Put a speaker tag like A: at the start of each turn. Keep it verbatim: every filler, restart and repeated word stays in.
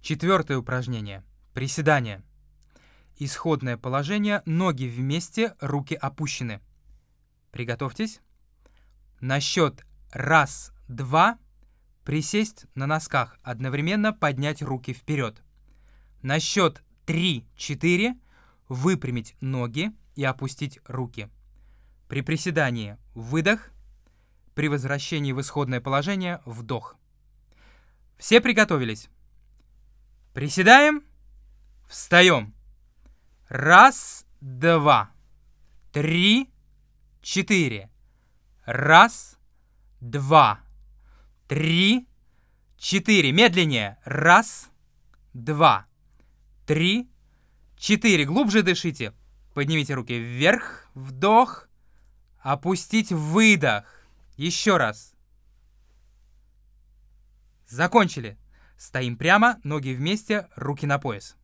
A: Четвертое упражнение. Приседание. Исходное положение. Ноги вместе, руки опущены. Приготовьтесь. На счет раз, два. Присесть на носках. Одновременно поднять руки вперед. На счет три, четыре. Выпрямить ноги и опустить руки. При приседании выдох. При возвращении в исходное положение вдох. Все приготовились? Приседаем. Встаем. Раз, два, три, четыре. Раз, два, три, четыре. Медленнее. Раз, два, три, четыре. Глубже дышите. Поднимите руки вверх. Вдох. Опустить. Выдох. Еще раз. Закончили. Стоим прямо, ноги вместе, руки на пояс.